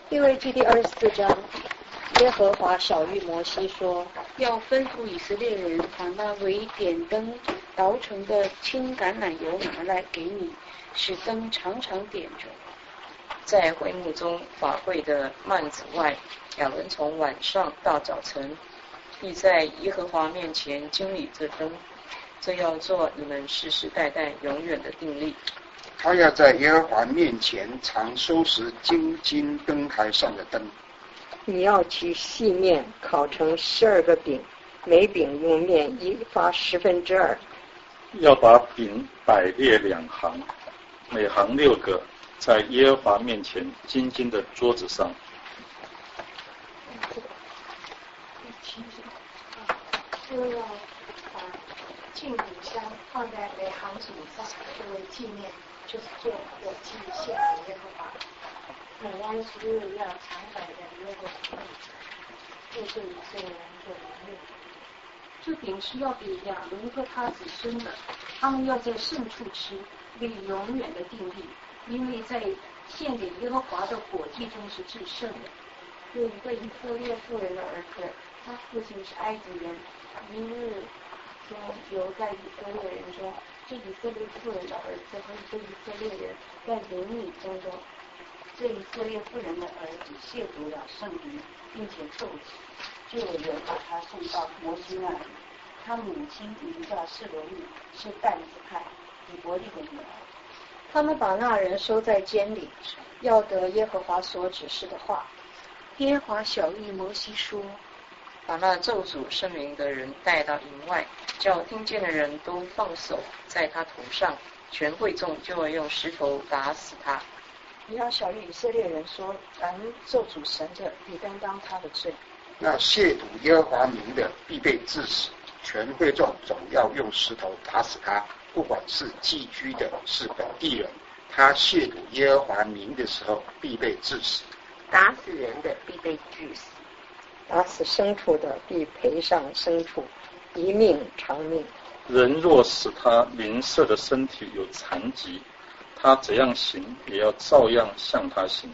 利未记第24章，耶和华晓谕摩西说： 要吩咐以色列人把那为点灯捣成的青橄榄油拿来给你，使灯常常点着。 在会幕中法会的幔子外，两人从晚上到早晨，必在耶和华面前经理这灯，这要做你们世世代代永远的定例。 他要在耶和华面前常收拾金灯台上的灯。 你要取细面烤成12个饼，每饼用面1发2/10。 要把饼摆列2行，每行6个，在耶和华面前金的桌子上。 就要把净乳香放在每行组上，作为纪念，就是做我祭献给耶和华。每安息日要常摆在耶和华面前，这是以色列人做的律。 这饼是要给亚伦和他子孙的，他们要在圣处吃，为永远的定例，因为在献给耶和华的火祭中是至圣的。 有一个以色列妇人的儿子，他父亲是埃及人，一日中游在以色列人中，这以色列妇人的儿子和一个以色列人在邻里争中，这以色列妇人的儿子亵渎了圣灵，并且咒诅，就有人把他送到摩西那里。他母亲名叫示罗密，是但子派以伯利的女儿。 他们把那人收在监里，要得耶和华所指示的话。 耶和华晓谕摩西说： 把那咒诅圣灵的人带到营外，叫听见的人都放手在他头上，全会众就会用石头打死他。 你要晓谕以色列人说：凡咒诅神的，必担当他的罪。 那亵渎耶和华名的，必被治死。全会众总要用石头打死他，不管是寄居的，是本地人。他亵渎耶和华名的时候，必被治死。 打死人的必被治死，打死牲畜的必赔上牲畜，一命偿命。 人若使他邻舍的身体有残疾，他怎样行，也要照样向他行。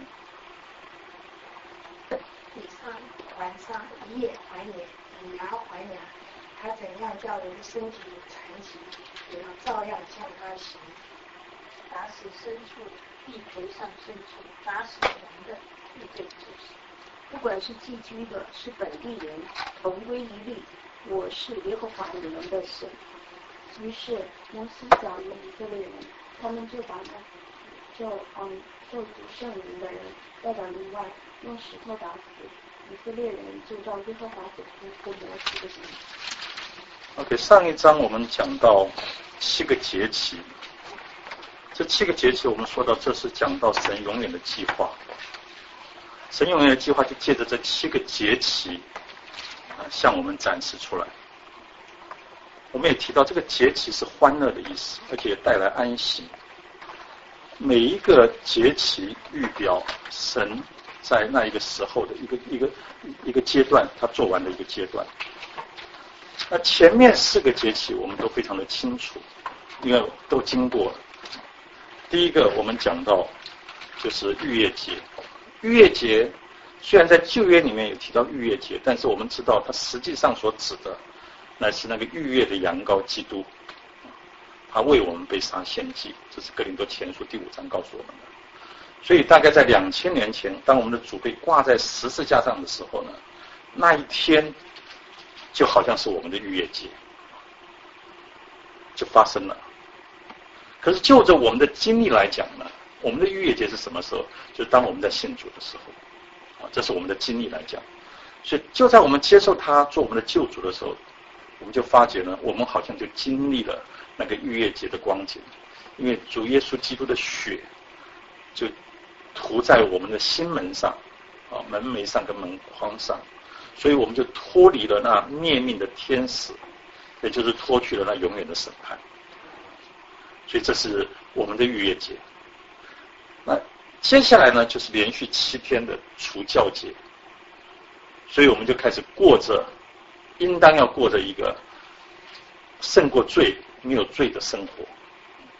以上晚上一夜还年，以牙还牙，他怎样叫人身体有残疾，也要照样向他行。打死牲畜必赔上牲畜，打死人的必被治死。 不管是寄居的，是本地人，同归一律。我是耶和华你们的神。 于是摩西找了以色列人，他们就把那咒诅圣灵的人带到营外，用石头打死。以色列人就照耶和华所吩咐摩西的行。 OK， 上一章我们讲到7个节期，这7个节期我们说到，这是讲到神永远的计划。神永远的计划就借着这7个节期向我们展示出来。我们也提到这个节期是欢乐的意思，而且也带来安息。每一个节期预表神在那一个时候的一个阶段，他做完的一个阶段。那前面4个节期我们都非常的清楚，因为都经过了。第一个我们讲到就是逾越节。逾越节虽然在旧约里面有提到逾越节，但是我们知道它实际上所指的乃是那个逾越的羊羔基督，他为我们被杀献祭，这是哥林多前书第5章告诉我们的。所以大概在2000年前，当我们的主被挂在十字架上的时候呢，那一天就好像是我们的逾越节就发生了。可是就着我们的经历来讲呢，我们的逾越节是什么时候？就是当我们在信主的时候，这是我们的经历来讲。所以就在我们接受他做我们的救主的时候，我们就发觉呢，我们好像就经历了那个逾越节的光景，因为主耶稣基督的血就涂在我们的心门上，门楣上跟门框上，所以我们就脱离了那灭命的天使，也就是脱去了那永远的审判。所以这是我们的逾越节。那接下来呢，就是连续7天的除酵节，所以我们就开始过着应当要过着一个胜过罪没有罪的生活。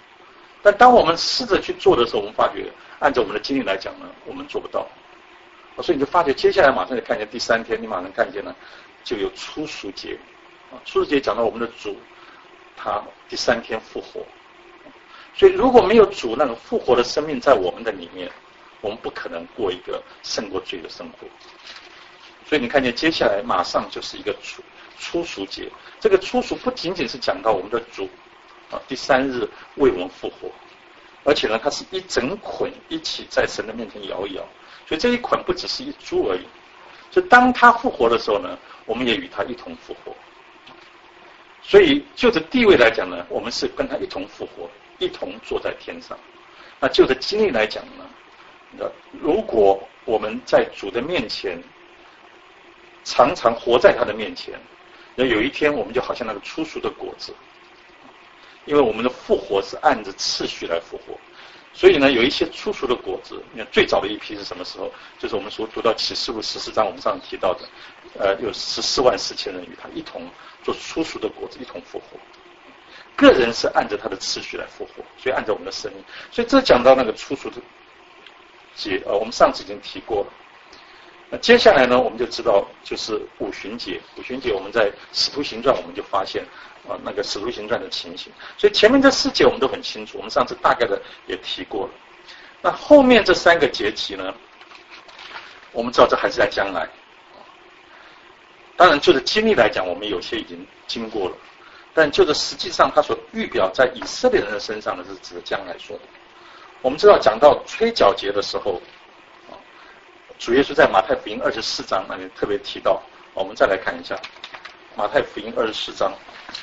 但当我们试着去做的时候，我们发觉按照我们的经历来讲呢，我们做不到。 所以你就发觉接下来马上就看见第3天，你马上看见了就有初熟节。初熟节讲到我们的主，他第3天复活。所以如果没有主那个复活的生命在我们的里面，我们不可能过一个胜过罪的生活。所以你看见接下来马上就是一个初熟节。这个初熟不仅仅是讲到我们的主第3日为我们复活，而且呢，它是一整捆一起在神的面前摇一摇。所以这一捆不只是一株而已。就当他复活的时候呢，我们也与他一同复活。所以就着地位来讲呢，我们是跟他一同复活，一同坐在天上。那就着经历来讲呢，如果我们在主的面前常常活在他的面前，那有一天我们就好像那个初熟的果子，因为我们的复活是按着次序来复活。所以呢，有一些初熟的果子，你看最早的一批是什么时候？就是我们所读到启示录14章，我们上次提到的，有144000人与他一同做初熟的果子，一同复活。个人是按照他的次序来复活，所以按照我们的生命。所以这讲到那个初熟的节，我们上次已经提过了。那接下来呢，我们就知道就是五旬节。五旬节我们在使徒行传我们就发现那个使徒行传的情形。所以前面这4节我们都很清楚，我们上次大概的也提过了。那后面这3个节期呢，我们知道这还是在将来。当然就着经历来讲，我们有些已经经过了，但就着实际上他所预表在以色列人的身上呢，是指的将来说的。我们知道讲到吹角节的时候，主耶稣在马太福音24章那里特别提到，我们再来看一下马太福音24章，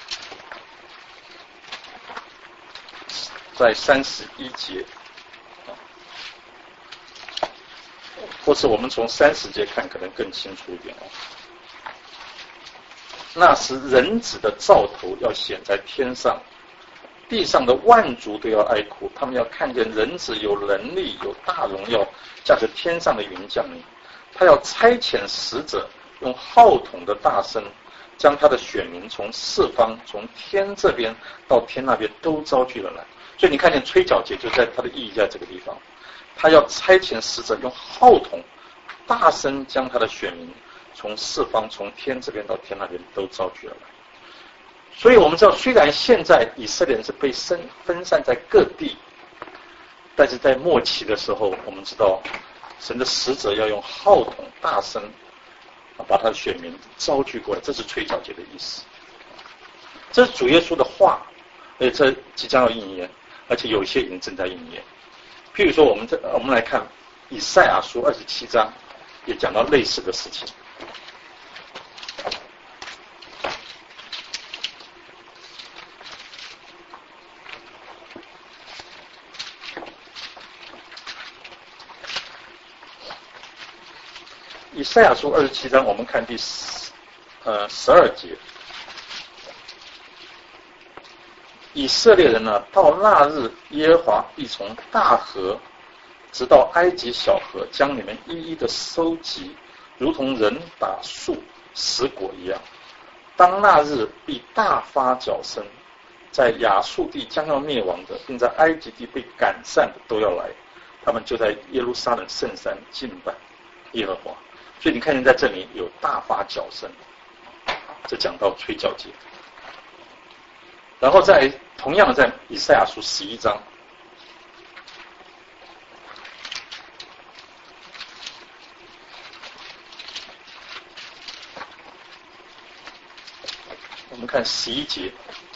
在31节，或是我们从30节看可能更清楚一点。那时人子的兆头要显在天上，地上的万族都要哀哭，他们要看见人子有能力有大荣耀，驾着天上的云降临。他要差遣使者，用号筒的大声，将他的选民从四方，从天这边到天那边都招聚了来。所以你看见吹角节就在它的意义在这个地方，他要差遣使者，用号筒大声将他的选民从四方，从天这边到天那边都招聚了来。所以我们知道，虽然现在以色列人是被分散在各地，但是在末期的时候，我们知道神的使者要用号筒大声把他的选民招聚过来，这是吹角节的意思。这是主耶稣的话，而且这即将要应验，而且有一些已经正在应验。譬如说我们来看以赛亚书27章，也讲到类似的事情。以赛亚书27章，我们看第12节。以色列人呢，到那日，耶和华必从大河直到埃及小河，将你们一一的收集，如同人打树拾果一样。当那日，必大发角声，在亚述地将要灭亡的，并在埃及地被赶散的都要来，他们就在耶路撒冷圣山敬拜耶和华。所以你看见在这里有大发角声，这讲到吹角节。然后同样的在以赛亚书11章，我们看11节。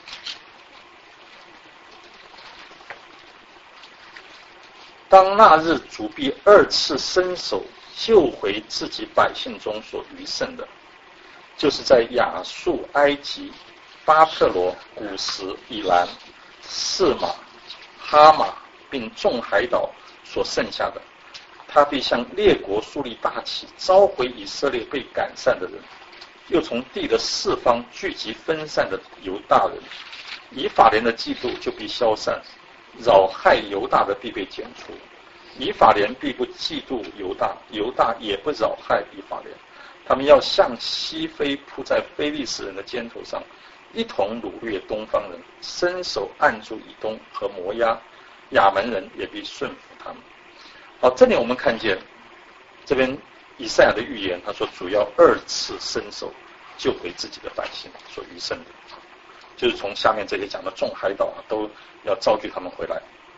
当那日，主必2次伸手救回自己百姓中所余剩的，就是在亚述、埃及、巴特罗、古时、以兰、示马、哈马并众海岛所剩下的。他必向列国树立大旗，召回以色列被赶散的人，又从地的四方聚集分散的犹大人。以法莲的嫉妒就必消散，扰害犹大的必被剪除。以法莲必不嫉妒犹大，犹大也不扰害以法莲。他们要向西非扑在非利士人的肩头上，一同掳掠东方人，伸手按住以东和摩押，亚门人也必顺服他们。好，这里我们看见这边以赛亚的预言，他说主要2次伸手救回自己的百姓所余剩的，就是从下面这些讲的众海岛都要召集他们回来。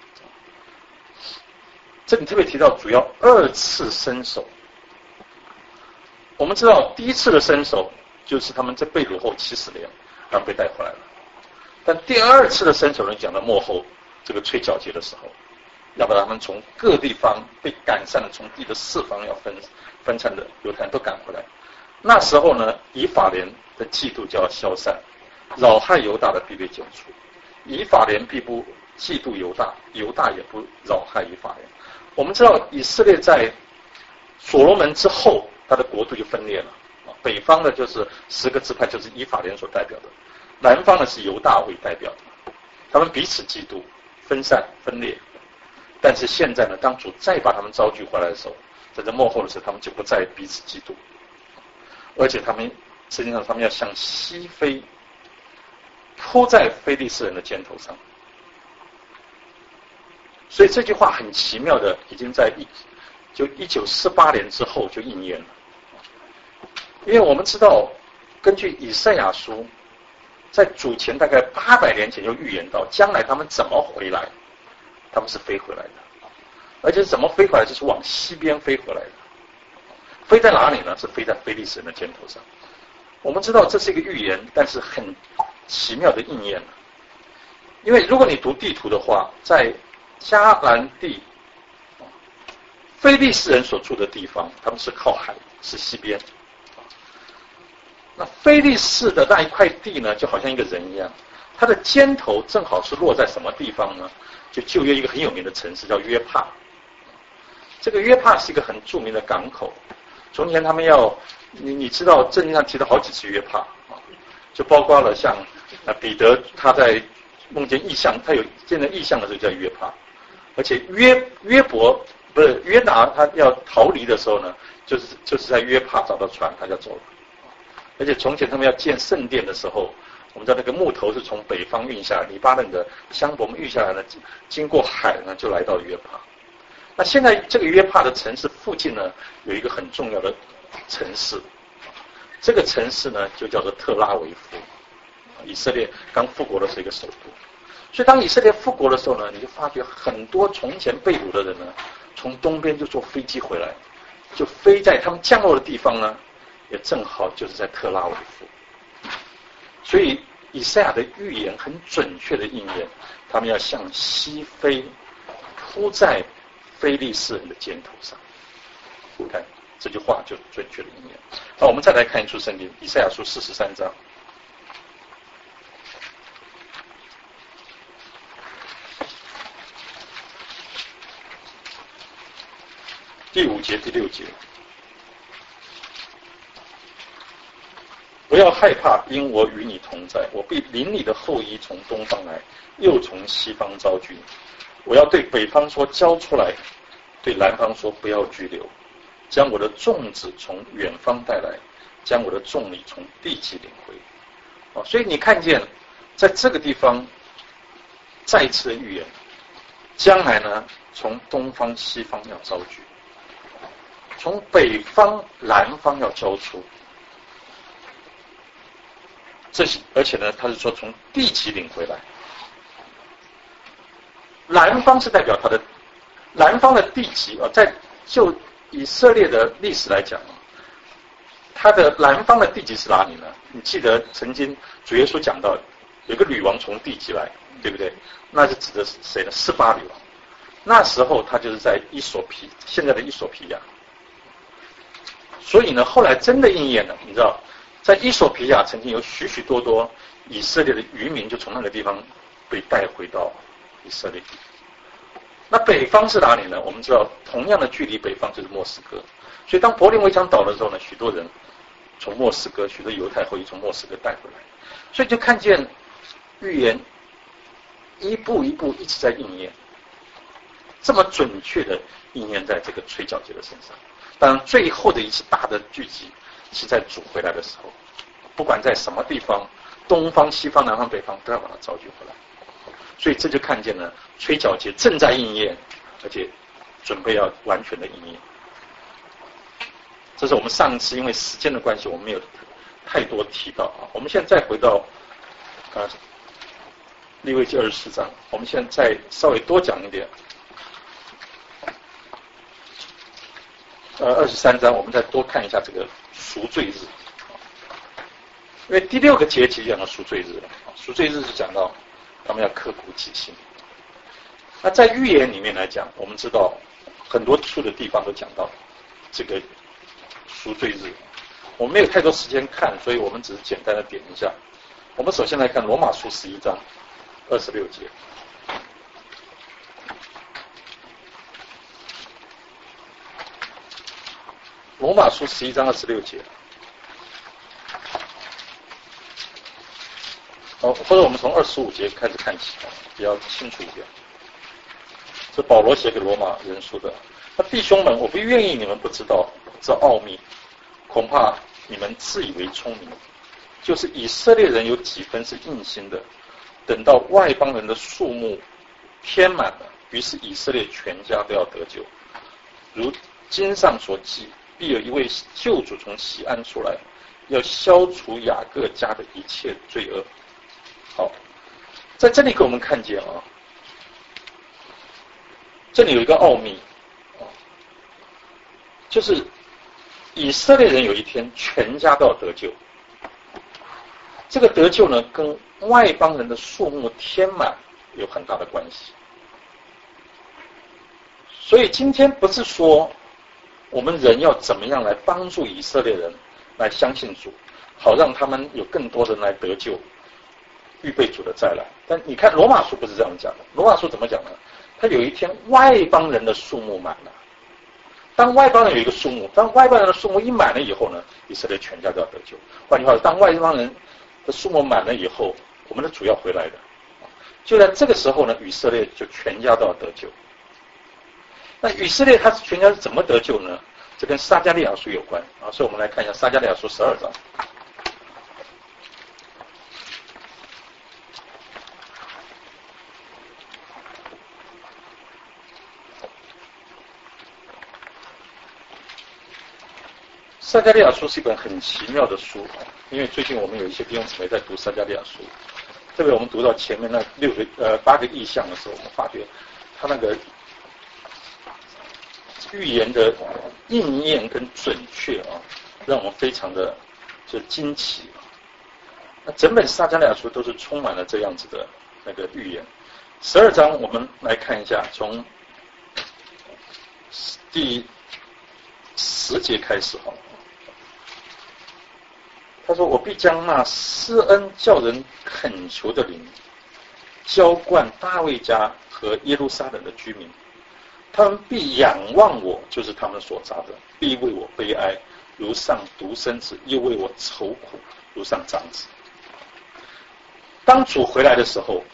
这里特别提到主要2次伸手。我们知道第一次的伸手就是他们在被掳后70年，然后被带回来了。但第2次的伸手呢，讲到末后这个吹角节的时候，要把他们从各地方被赶散的，从地的4方要分散的犹太人都赶回来。那时候呢，以法莲的嫉妒就要消散，扰害犹大的必被剪除。以法莲必不嫉妒犹大，犹大也不扰害以法莲。我们知道以色列在所罗门之后，他的国度就分裂了。北方的就是10个支派，就是以法莲所代表的；南方的是犹大为代表的。他们彼此嫉妒，分散分裂。但是现在呢，当主再把他们召集回来的时候，在这末后的时候，他们就不再彼此嫉妒，而且他们实际上他们要向西非，扑在非利士人的肩头上。所以这句话很奇妙的，已经在1948年之后就应验了。因为我们知道，根据以赛亚书，在主前大概800年前就预言到，将来他们怎么回来，他们是飞回来的，而且怎么飞回来，就是往西边飞回来的。飞在哪里呢？是飞在非利士人的肩头上。我们知道这是一个预言，但是很奇妙的应验了。因为如果你读地图的话，在迦南地，非利士人所住的地方，他们是靠海，是西边。那非利士的那一块地呢，就好像一个人一样，他的肩头正好是落在什么地方呢？就旧约一个很有名的城市叫约帕。这个约帕是一个很著名的港口。从前他们你知道圣经上提了好几次约帕，就包括了像彼得他在梦见异象，他有见到异象的时候叫约帕，而且约拿他要逃离的时候呢，就是在约帕找到船，他就走了。而且从前他们要建圣殿的时候，我们知道那个木头是从北方运下来，黎巴嫩的香柏木运下来呢，经过海呢就来到约帕。那现在这个约帕的城市附近呢，有一个很重要的城市，这个城市呢就叫做特拉维夫，以色列刚复国的是一个首都。所以当以色列复国的时候呢，你就发觉很多从前被掳的人呢，从东边就坐飞机回来，就飞在他们降落的地方呢，也正好就是在特拉维夫。所以以赛亚的预言很准确的应验，他们要向西飞，扑在非利士人的肩头上。看这句话就准确的应验。好，我们再来看一处圣经，以赛亚书43章第5节、第6节。不要害怕，因我与你同在，我必领你的后裔从东方来，又从西方招聚。我要对北方说交出来，对南方说不要拘留，将我的众子从远方带来，将我的众礼从地极领回。所以你看见在这个地方再一次的预言，将来呢从东方西方要招聚，从北方南方要交出。这些，而且呢，他是说从地极领回来。南方是代表他的南方的地极啊，在就以色列的历史来讲，他的南方的地极是哪里呢？你记得曾经主耶稣讲到，有个女王从地极来，对不对？那是指的是谁呢？示巴女王。那时候他就是在现在的伊索比亚。所以呢，后来真的应验了，你知道。在伊索比亚曾经有许许多多以色列的渔民就从那个地方被带回到以色列。那北方是哪里呢？我们知道同样的距离北方就是莫斯科，所以当柏林围墙倒的时候呢，许多人从莫斯科，许多犹太后裔从莫斯科带回来，所以就看见预言一步一步一直在应验，这么准确的应验在这个吹角节的身上。当然最后的一次大的聚集是在主回来的时候，不管在什么地方，东方、西方、南方、北方，都要把它召集回来。所以这就看见了吹角节正在应验，而且准备要完全的应验。 这是我们上次因为时间的关系，我们没有太多提到啊。我们现在再回到利未记24章，我们现在再稍微多讲一点。23章，我们再多看一下这个赎罪日，因为第6个节期讲到赎罪日，赎罪日是讲到他们要刻苦己心。那在预言里面来讲，我们知道很多处的地方都讲到这个赎罪日，我们没有太多时间看，所以我们只是简单的点一下。我们首先来看罗马书11章26节。罗马书11章26节，或者我们从25节开始看起，比较清楚一点。是保罗写给罗马人书的。那弟兄们，我不愿意你们不知道这奥秘，恐怕你们自以为聪明。就是以色列人有几分是硬心的，等到外邦人的数目填满了，于是以色列全家都要得救。如经上所记，必有一位救主从西安出来，要消除雅各家的一切罪恶。好，在这里给我们看见啊，这里有一个奥秘，就是以色列人有一天全家都要得救。这个得救呢，跟外邦人的数目填满有很大的关系。所以今天不是说我们人要怎么样来帮助以色列人来相信主，好让他们有更多人来得救，预备主的再来。但你看罗马书不是这样讲的，罗马书怎么讲呢？他有一天外邦人的数目满了，当外邦人有一个数目，当外邦人的数目一满了以后呢，以色列全家都要得救。换句话说，当外邦人的数目满了以后，我们的主要回来的。就在这个时候呢，以色列就全家都要得救。那以色列他全家是怎么得救呢？这跟撒迦利亚书有关啊，所以我们来看一下撒迦利亚书12章。撒迦利亚书是一本很奇妙的书，因为最近我们有一些弟兄姊妹在读撒迦利亚书，特别我们读到前面那8个意象的时候，我们发觉他那个预言的应验跟准确啊，让我们非常的就惊奇。那整本撒迦利亚书都是充满了这样子的那个预言。12章我们来看一下，从第10节开始好了。他说：“我必将那施恩叫人恳求的灵浇灌大卫家和耶路撒冷的居民，他们必仰望我，就是他们所扎的，必为我悲哀，如上独生子；又为我愁苦，如上长子。”当主回来的时候，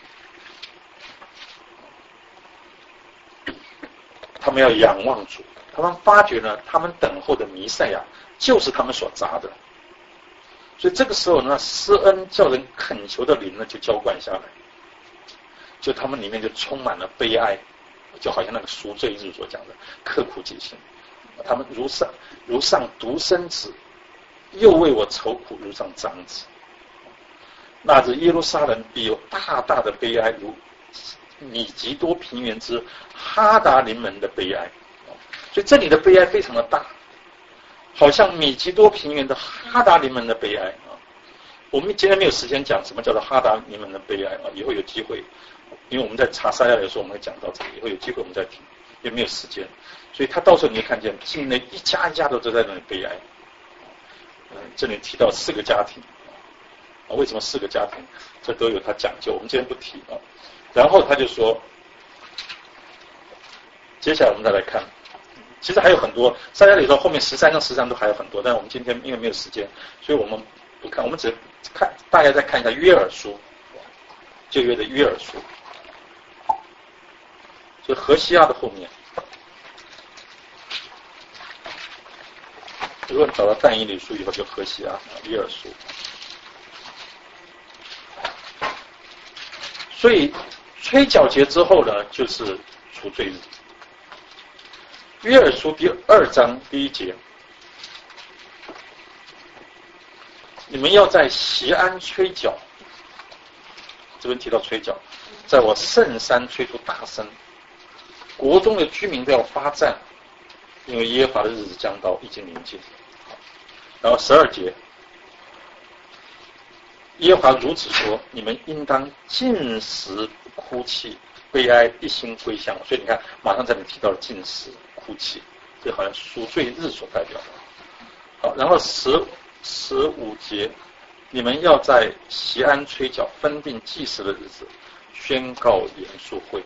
他们要仰望主，他们发觉呢，他们等候的弥赛亚就是他们所扎的。所以这个时候呢，施恩叫人恳求的灵呢，就浇灌下来，就他们里面就充满了悲哀，就好像那个赎罪日所讲的刻苦己心。他们如上独生子，又为我愁苦，如上长子。那日耶路撒冷必有大大的悲哀，如米吉多平原之哈达临门的悲哀。所以这里的悲哀非常的大，好像米吉多平原的哈达临门的悲哀啊。我们今天没有时间讲什么叫做哈达临门的悲哀啊，以后有机会，因为我们在查撒迦利亚的时候我们会讲到这个，以后有机会我们再听，也没有时间，所以他到时候你会看见境内一家一家都在那里悲哀。这里提到4个家庭啊，为什么4个家庭？这都有他讲究，我们今天不提啊。然后他就说，接下来我们再来看。其实还有很多，撒迦利亚书后面13章、13章都还有很多，但是我们今天因为没有时间，所以我们不看，我们只看，大家再看一下约珥书，旧约的约珥书，就何西阿的后面。如果你找到但以理书以后，就何西阿、约珥书。所以吹角节之后呢，就是赎罪日。约珥书第2章第1节， 你们要在锡安吹角，这边提到吹角，在我圣山吹出大声，国中的居民都要发战，因为耶和华的日子将到，已经临近。然后12节，耶和华如此说，你们应当禁食哭泣，悲哀，一心归向我。所以你看，马上这里提到了禁食哭泣，这好像赎罪日所代表的。好，然后15节，你们要在锡安吹角，分定祭祀的日子，宣告严肃会。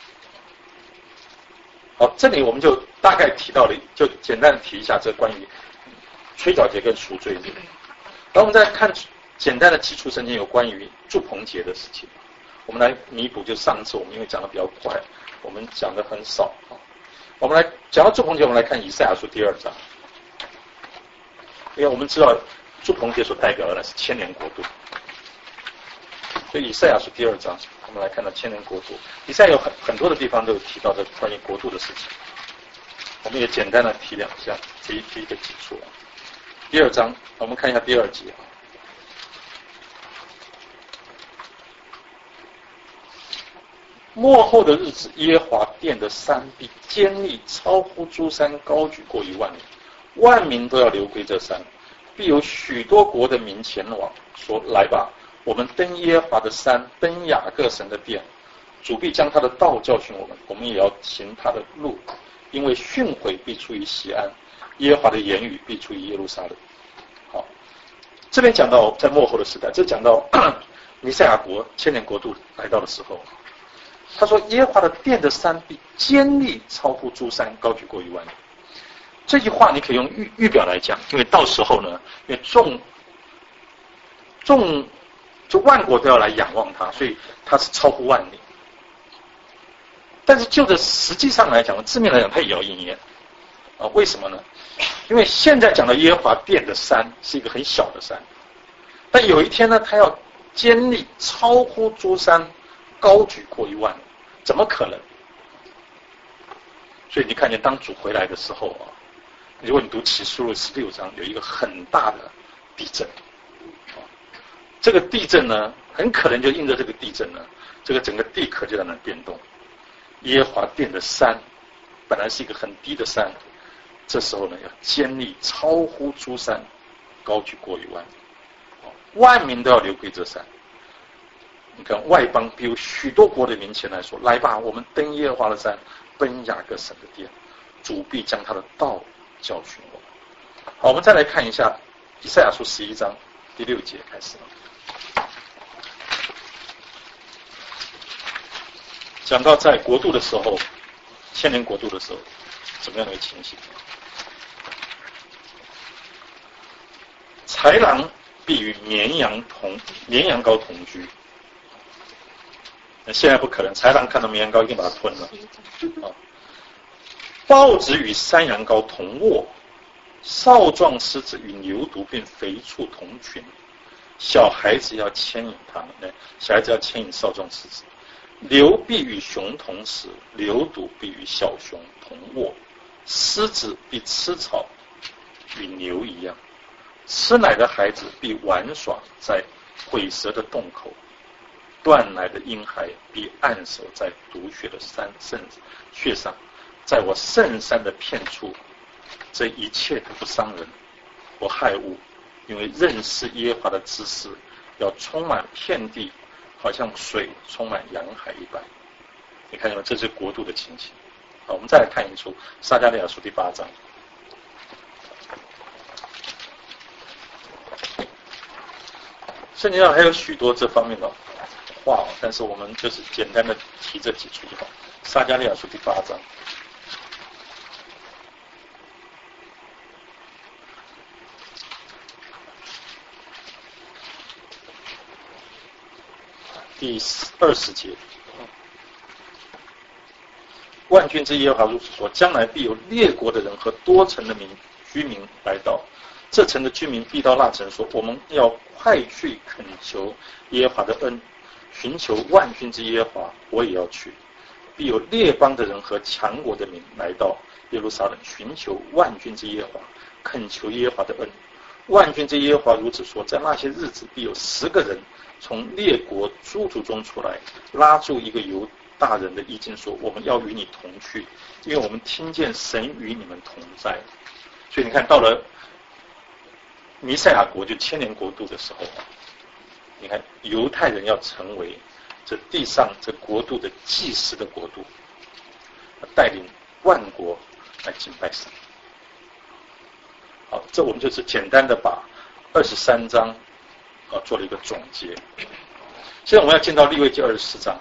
好，这里我们就大概提到了，就简单的提一下这关于吹角节跟赎罪日。然后我们再看简单的几处圣经有关于祝棚节的事情，我们来弥补，就上次我们因为讲的比较快，我们讲的很少。我们来讲到祝棚节，我们来看以赛亚书第2章。因为我们知道祝棚节所代表的呢是千年国度，所以以赛亚书第2章，我们来看到千年国度。以赛亚有很多的地方都有提到这关于国度的事情，我们也简单的提两下，提一个基础。第2章，我们看一下第2节。末后的日子，耶和华殿的山必坚立，超乎诸山，高举过1万里，万民都要流归这山，必有许多国的民前往，说：来吧，我们登耶和华的山，登雅各神的殿。主必将他的道教训我们，我们也要行他的路，因为训诲必出于锡安，耶和华的言语必出于耶路撒冷。好，这边讲到在末后的时代，这讲到弥赛亚国千年国度来到的时候，他说耶和华的殿的山必坚立，超乎诸山，高举过1万里。这句话你可以用预表来讲，因为到时候呢，因为就万国都要来仰望他，所以他是超乎万里。但是就这实际上来讲，字面来讲，它也要应验啊？为什么呢？因为现在讲的耶和华殿的山是一个很小的山，但有一天呢，他要坚立，超乎诸山，高举过1万里，怎么可能？所以你看见当主回来的时候啊，如果你读启示录16章，有一个很大的地震，这个地震呢，很可能就因着这个地震呢，这个整个地壳就在那变动。耶和华殿的山本来是一个很低的山，这时候呢要坚立，超乎诸山，高举过1万里，万民都要流归这山。你看外邦必有许多国的民前来说：来吧，我们登耶和华的山，奔雅各神的殿，主必将他的道教训我们。好，我们再来看一下以赛亚书11章第6节开始，讲到在国度的时候，千年国度的时候，怎么样的一个情形？豺狼必与绵羊羔同居。现在不可能，豺狼看到绵羊羔一定把它吞了。豹子与山羊羔同卧，少壮狮子与牛犊并肥畜同群。小孩子要牵引他们，小孩子要牵引少壮狮子。牛必与熊同食，牛犊必与小熊同卧。狮子必吃草，与牛一样。吃奶的孩子必玩耍在虺蛇的洞口，断奶的婴孩必按手在毒血的血上。在我圣山的片处，这一切都不伤人或害物，因为认识耶和华的知识要充满遍地，好像水充满洋海一般。你看见吗？这是国度的情形。好，我们再来看一处撒迦利亚书第8章。圣经上还有许多这方面的话，但是我们就是简单的提这几处就好。撒迦利亚书第8章。第20节，万军之耶和华如此说：将来必有列国的人和多城的居民来到，这城的居民必到那城说：我们要快去恳求耶和华的恩，寻求万军之耶和华，我也要去。必有列邦的人和强国的民来到耶路撒冷，寻求万军之耶和华，恳求耶和华的恩， 万军之耶和华如此说，在那些日子必有10个人从列国诸族中出来，拉住一个犹大人的衣襟说，我们要与你同去，因为我们听见神与你们同在。所以你看到了弥赛亚国就千年国度的时候，你看犹太人要成为这地上这国度的祭司的国度，带领万国来敬拜神。好，这我们就是简单的把23章做了一个总结。现在我们要进到利未记24章。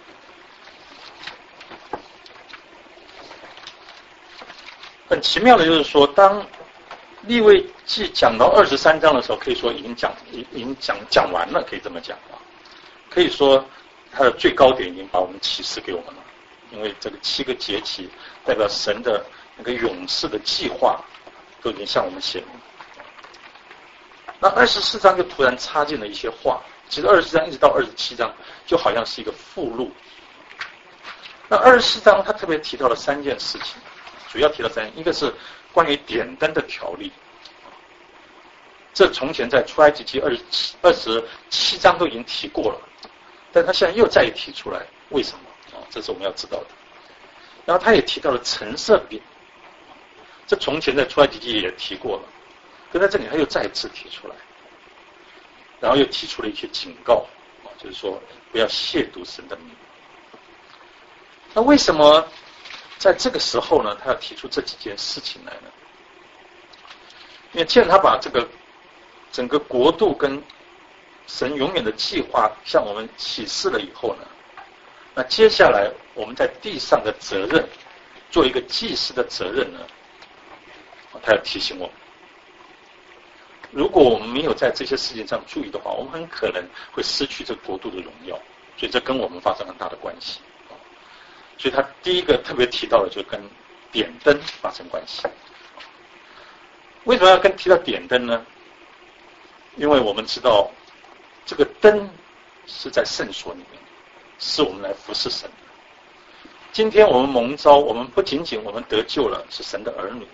很奇妙的就是说，当利未记讲到23章的时候，可以说已经讲完了，可以这么讲啊。可以说它的最高点已经把我们启示给我们了，因为这个7个节期代表神的那个永世的计划都已经向我们显明。那24章就突然插进了一些话，其实24章一直到27章就好像是一个附录。那24章他特别提到了3件事情，主要提到3件，一个是关于点灯的条例，这从前在出埃及记27章都已经提过了，但他现在又再提出来，为什么？这是我们要知道的。然后他也提到了橙色饼，这从前在出埃及记也提过了，但在这里他又再次提出来，然后又提出了一些警告，就是说不要亵渎神的名。那为什么在这个时候呢，他要提出这几件事情来呢？因为既然他把这个整个国度跟神永远的计划向我们启示了以后呢，那接下来我们在地上的责任，做一个祭司的责任呢，他要提醒我们，如果我们没有在这些事情上注意的话，我们很可能会失去这国度的荣耀，所以这跟我们发生很大的关系。所以他第一个特别提到的就跟点灯发生关系。为什么要提到点灯呢？因为我们知道这个灯是在圣所里面，是我们来服侍神的。今天我们蒙召，我们不仅仅我们得救了，是神的儿女，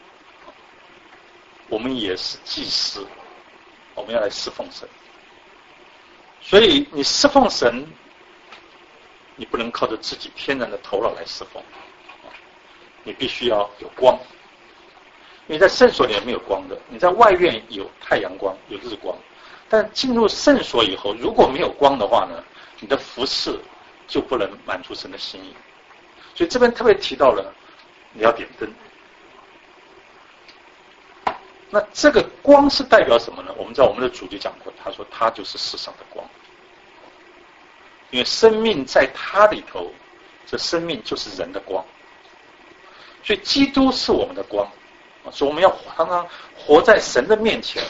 我们也是祭司，我们要来侍奉神。所以你侍奉神，你不能靠着自己天然的头脑来侍奉，你必须要有光。因为在圣所里面没有光的，你在外院有太阳光，有日光，但进入圣所以后，如果没有光的话呢，你的服事就不能满足神的心意。所以这边特别提到了你要点灯。那这个光是代表什么呢？我们知道我们的主就讲过，他说他就是世上的光，因为生命在他里头，这生命就是人的光，所以基督是我们的光，所以我们要常常活在神的面前，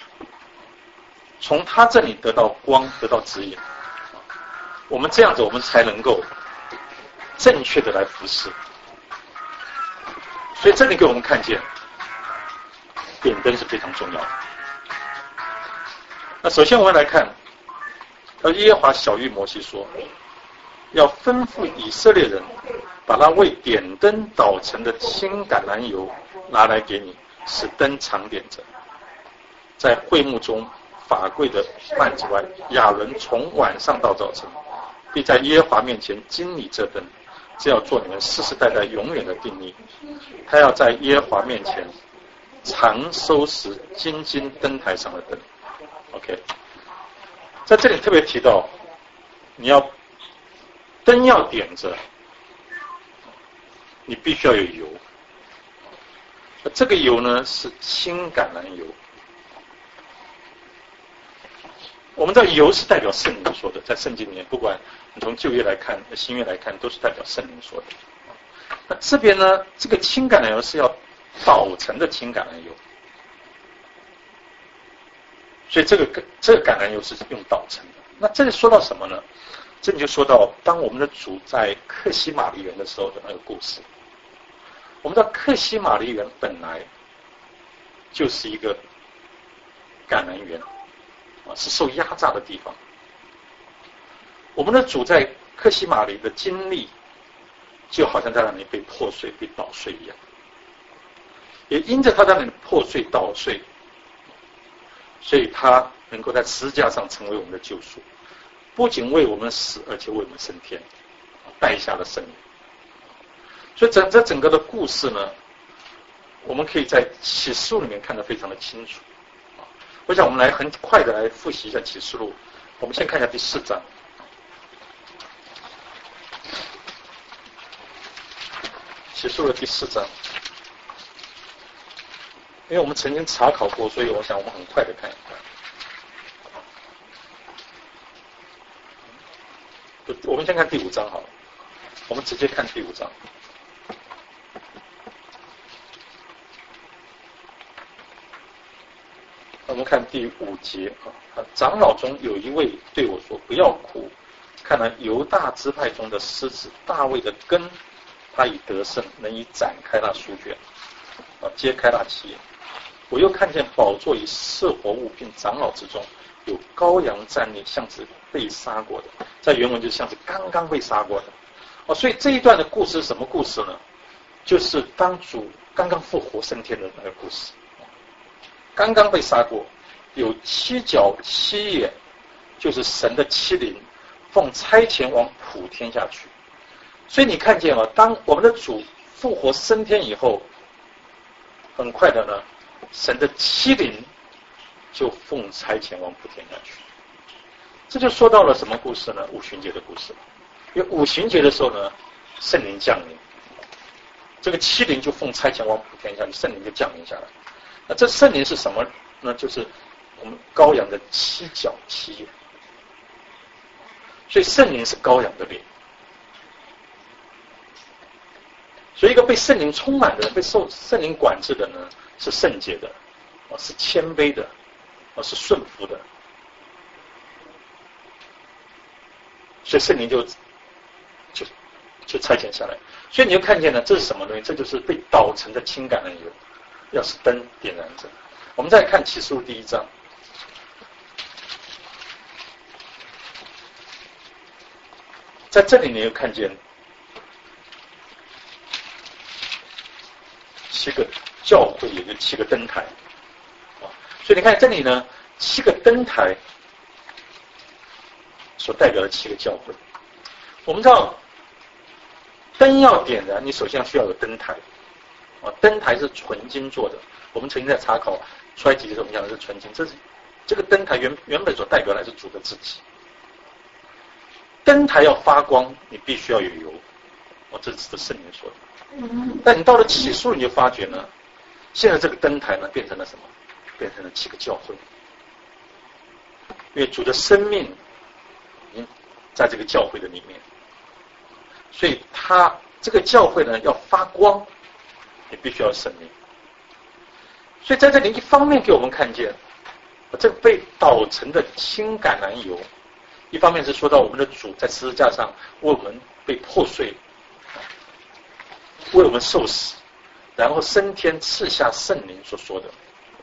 从他这里得到光，得到指引，我们这样子我们才能够正确的来服侍。所以这里给我们看见点灯是非常重要的。那首先我们来看，耶和华晓谕摩西说，要吩咐以色列人把那为点灯捣成的青橄榄油拿来给你，使灯常点着。在会幕中法柜的幔子外，亚伦从晚上到早晨，必在耶和华面前经理这灯，这要做你们世世代代永远的定例。他要在耶和华面前常收拾金金灯台上的灯。OK， 在这里特别提到，你要灯要点着，你必须要有油。这个油呢是青橄榄油。我们知道油是代表圣灵说的，在圣经里面，不管你从旧约来看、新约来看，都是代表圣灵说的。那这边呢，这个青橄榄油是要捣成的青橄榄油，所以这个橄榄油是用捣成的。那这里说到什么呢？这里就说到当我们的主在克西玛丽园的时候的那个故事。我们知道克西玛丽园本来就是一个橄榄园，是受压榨的地方。我们的主在克西玛丽的经历，就好像在那里被破碎、被捣碎一样。也因着他在那里破碎、捣碎， 所以他能够在十字架上成为我们的救赎，不仅为我们死，而且为我们升天，带下了圣灵。所以整个的故事呢，我们可以在启示录里面看得非常的清楚。我想我们来很快的来复习一下启示录。我们先看一下第4章。启示录的第4章，因为我们曾经查考过，所以我想我们很快的看一看。我们先看第5章好了，我们直接看第5章。我们看第5节啊，长老中有一位对我说：“不要哭，看来犹大支派中的狮子大卫的根，他已得胜，能以展开那书卷，揭开那七页。我又看见宝座与四活物并长老之中有羔羊站立，像是被杀过的，在原文就像是刚刚被杀过的。所以这一段的故事是什么故事呢？就是当主刚刚复活升天的那个故事。刚刚被杀过，有7角7眼，就是神的7灵，奉差遣往普天下去。所以你看见当我们的主复活升天以后，很快的呢，神的7灵就奉差遣往普天下去。这就说到了什么故事呢？五旬节的故事。因为五旬节的时候呢，圣灵降临，这个7灵就奉差遣往普天下去，圣灵就降临下来。那这圣灵是什么呢？就是我们羔羊的7角7眼。所以圣灵是羔羊的灵。所以一个被圣灵充满的人，被受圣灵管制的呢，是圣洁的，是谦卑的，是顺服的。所以圣灵就差遣下来。所以你就看见了，这是什么东西？这就是被捣成的轻橄榄油，要是灯点燃着。我们再看启示录第1章，在这里你又看见7个教会，也就7个灯台。所以你看这里呢，7个灯台所代表的7个教会。我们知道灯要点燃，你首先需要有灯台。灯台是纯金做的。我们曾经在查考出埃及的时候，我们讲的是纯金。这个灯台原本所代表的是主的自己。灯台要发光，你必须要有油。这是圣灵说的。但你到了启示录，你就发觉呢，现在这个灯台呢变成了什么？变成了7个教会。因为主的生命已经在这个教会的里面，所以他这个教会呢要发光，也必须要圣灵。所以在这里一方面给我们看见这被捣成的轻橄榄油，一方面是说到我们的主在十字架上为我们被破碎，为我们受死，然后升天赐下圣灵所说的。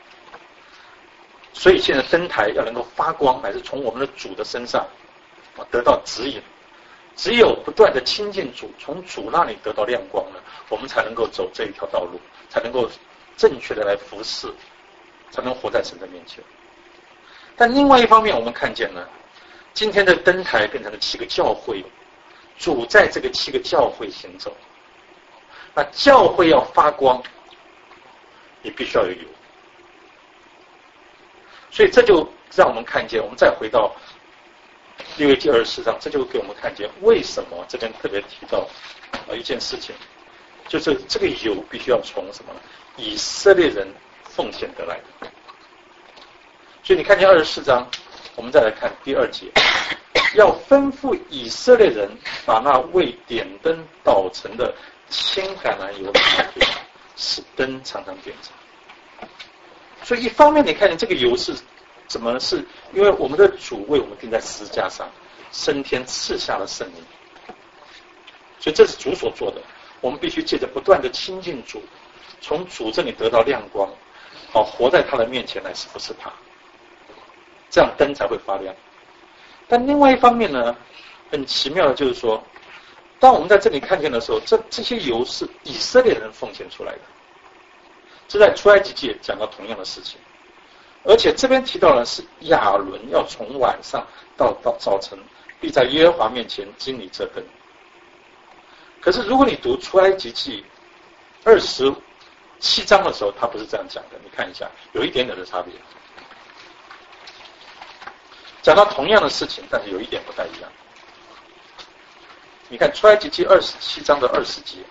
所以现在灯台要能够发光，乃是从我们的主的身上得到指引。只有不断的亲近主，从主那里得到亮光呢，我们才能够走这一条道路，才能够正确的来服侍，才能活在神的面前。但另外一方面，我们看见呢，今天的灯台变成了7个教会，主在这个7个教会行走。那教会要发光，也必须要有油。所以这就让我们看见，我们再回到利未记24章，这就给我们看见为什么这边特别提到一件事情，就是这个油必须要从什么呢？以色列人奉献得来的。所以你看见24章，我们再来看第2节，要吩咐以色列人把那为点灯捣成的轻橄榄油拿给，使灯常常点着。所以一方面你看见这个油是怎么呢？是因为我们的主为我们钉在十字架上，升天赐下了圣灵。所以这是主所做的，我们必须借着不断的亲近主，从主这里得到亮光，活在他的面前来服侍他，这样灯才会发亮。但另外一方面呢，很奇妙的就是说，当我们在这里看见的时候，这些油是以色列人奉献出来的。这在出埃及记也讲到同样的事情。 而且这边提到的是亚伦要从晚上到早晨，必在耶和华面前经理这灯。可是如果你读出埃及记27章的时候，他不是这样讲的，你看一下，有一点点的差别。讲到同样的事情，但是有一点不太一样。你看出埃及记27章的20节，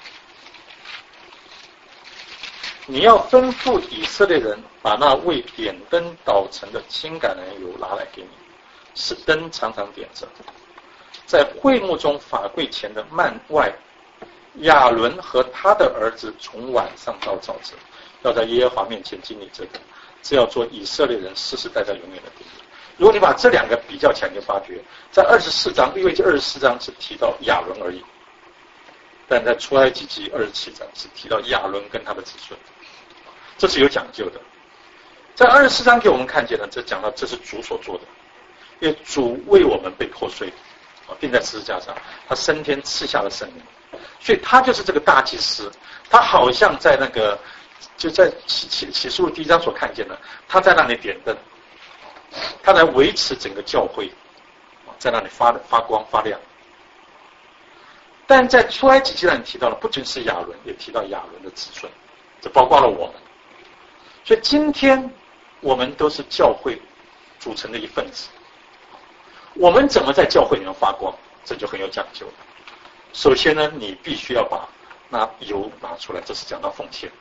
你要吩咐以色列人把那为点灯捣成的清橄榄油拿来给你，使灯常常点着。在会幕中法柜前的幔外，亚伦和他的儿子从晚上到早晨，要在耶和华面前经历这个，这要做以色列人世世代代永远的定律。如果你把这两个比较起来，你就发觉在24章利未记24章是提到亚伦而已，但在出埃及记27章是提到亚伦跟他的子孙，这是有讲究的。在24章给我们看见了，这讲到这是主所做的，因为主为我们被破碎，钉在十字架上，他升天赐下了圣灵，所以他就是这个大祭司，他好像在那个就在启示录第1章所看见的，他在那里点灯，他来维持整个教会，在那里发光发亮。但在出埃及记上提到了，不仅是亚伦，也提到亚伦的子孙，这包括了我们。所以今天我们都是教会组成的一份子。我们怎么在教会里面发光，这就很有讲究了。首先呢，你必须要把那油拿出来，这是讲到奉献。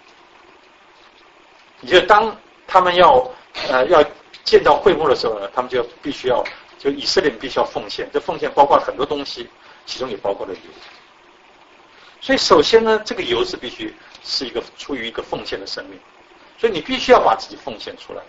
你就当他们要建造会幕的时候呢，他们就必须要，就以色列人必须要奉献。这奉献包括很多东西，其中也包括了油。所以首先呢，这个油是必须是出于一个奉献的生命，所以你必须要把自己奉献出来。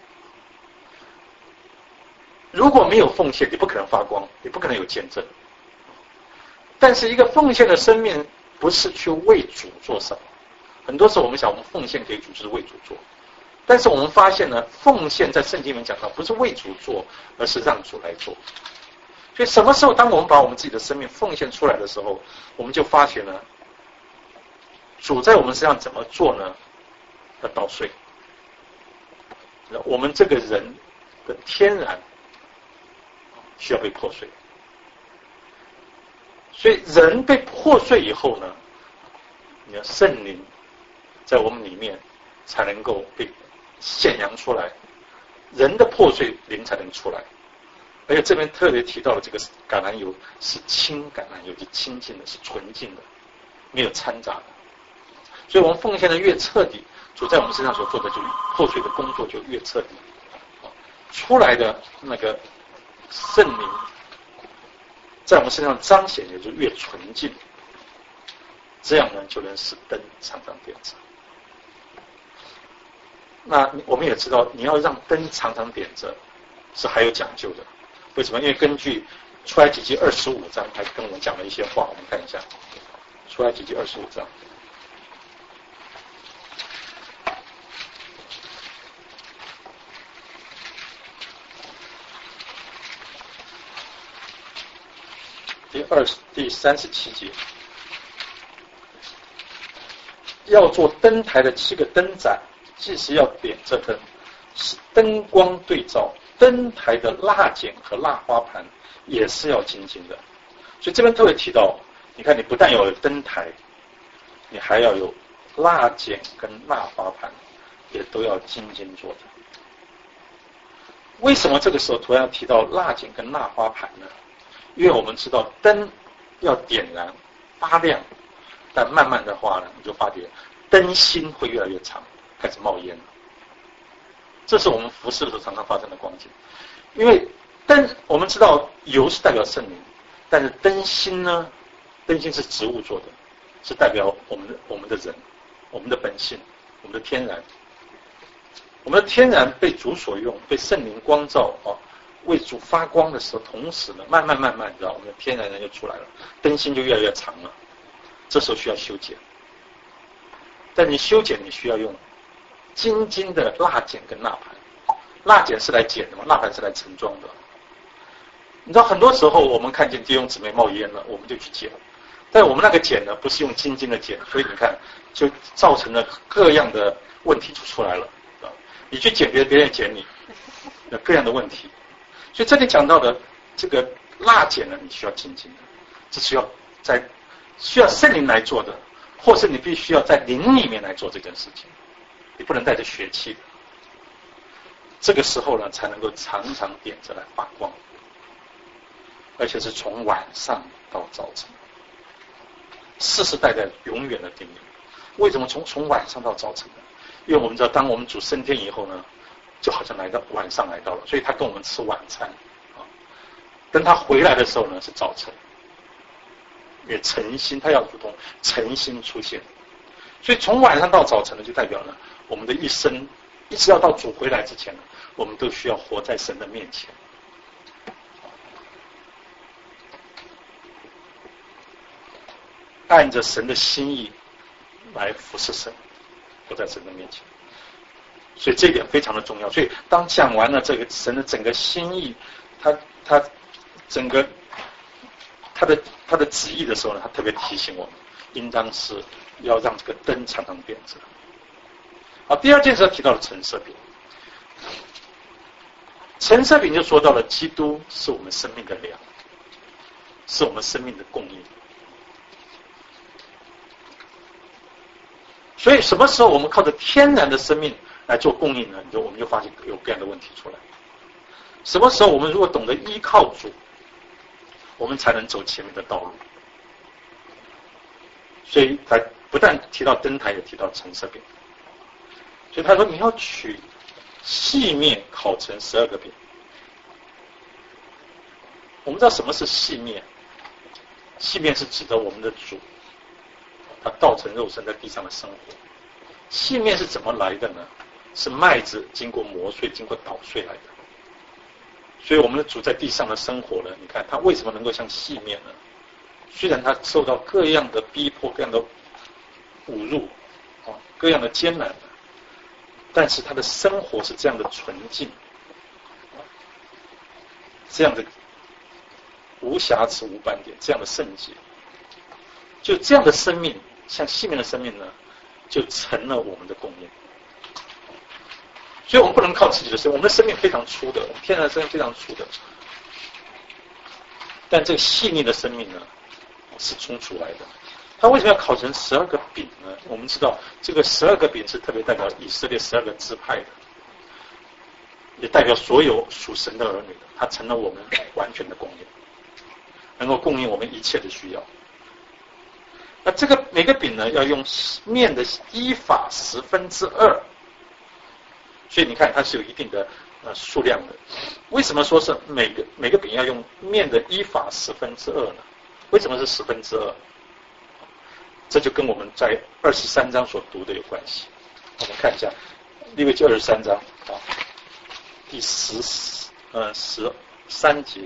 如果没有奉献，你不可能发光，你不可能有见证。但是一个奉献的生命不是去为主做什么，很多时候我们想我们奉献给主就是为主做，但是我们发现呢，奉献在圣经里面讲到不是为主做，而是让主来做。所以什么时候当我们把我们自己的生命奉献出来的时候，我们就发现呢，主在我们身上怎么做呢？要捣碎。我们这个人的天然需要被破碎，所以人被破碎以后呢，你的圣灵在我们里面才能够被显扬出来，人的破碎灵才能出来。而且这边特别提到了这个橄榄油是清橄榄油，是清净的，是纯净的，没有掺杂的。所以我们奉献的越彻底，主在我们身上所做的就破碎的工作就越彻底，出来的那个圣灵在我们身上彰显也就越纯净，这样呢就能使灯常常点着。那我们也知道，你要让灯常常点着是还有讲究的。为什么？因为根据出埃及记25章还跟我们讲了一些话，我们看一下出埃及记25章。第37节，要做灯台的7个灯盏，即使要点着灯，使灯光对照。灯台的蜡剪和蜡花盘也是要精进的。所以这边特别提到，你看你不但要有灯台，你还要有蜡剪跟蜡花盘，也都要精进做的。为什么这个时候突然要提到蜡剪跟蜡花盘呢？因为我们知道灯要点燃发亮，但慢慢的话呢，你就发觉灯芯会越来越长，开始冒烟了。这是我们服事的时候常常发生的光景。因为灯我们知道油是代表圣灵，但是灯芯呢，灯芯是植物做的，是代表我们的人，我们的本性，我们的天然。我们的天然被主所用，被圣灵光照为主发光的时候，同时呢，慢慢知道我们的天然人就出来了，灯芯就越来越长了。这时候需要修剪，但你修剪你需要用精金的蜡剪跟蜡盘。蜡剪是来剪的嘛，蜡盘是来盛装的。你知道很多时候我们看见弟兄姊妹冒烟了，我们就去剪，但我们那个剪呢，不是用精金的剪，所以你看就造成了各样的问题就出来了。 你去捡别人捡你，有各样的问题。所以这里讲到的这个蜡捡呢，你需要精进的，这需要圣灵来做的，或是你必须要在灵里面来做这件事情，你不能带着血气的。这个时候呢，才能够常常点着来发光，而且是从晚上到早晨，世世代代永远的定律。为什么从晚上到早晨呢？因为我们知道，当我们主升天以后呢，就好像晚上来到了，所以他跟我们吃晚餐啊。等他回来的时候呢，是早晨，也晨星，他要如同晨星出现。所以从晚上到早晨呢，就代表呢，我们的一生一直要到主回来之前呢，我们都需要活在神的面前。按着神的心意来服侍神，活在神的面前，所以这一点非常的重要。所以当讲完了这个神的整个心意，他整个他的旨意的时候呢，他特别提醒我们，应当是要让这个灯常常点着。好，第二件事提到了陈设饼，陈设饼就说到了基督是我们生命的粮，是我们生命的供应。所以什么时候我们靠着天然的生命来做供应呢？我们就发现有各样的问题出来。什么时候我们如果懂得依靠主，我们才能走前面的道路。所以他不但提到灯台，也提到陈设饼。所以他说你要取细面烤成12个饼。我们知道什么是细面？细面是指的我们的主，他道成肉身在地上的生活。细面是怎么来的呢？是麦子经过磨碎、经过捣碎来的。所以我们的主在地上的生活呢，你看他为什么能够像细面呢？虽然他受到各样的逼迫、各样的侮辱、各样的艰难，但是他的生活是这样的纯净，这样的无瑕疵、无斑点，这样的圣洁。就这样的生命，像细面的生命呢，就成了我们的供应。所以我们不能靠自己的生命，我们的生命非常粗的，我们天然的生命非常粗的，但这个细腻的生命呢，是冲出来的。它为什么要烤成12个饼呢？我们知道这个12个饼是特别代表以色列12个支派的，也代表所有属神的儿女的，它成了我们完全的供应，能够供应我们一切的需要。那这个每个饼呢，要用面的1法2/10，所以你看它是有一定的数量的。为什么说是每个饼要用面的1法10/2呢？为什么是2/10？这就跟我们在23章所读的有关系。我们看一下利未记23章第13节，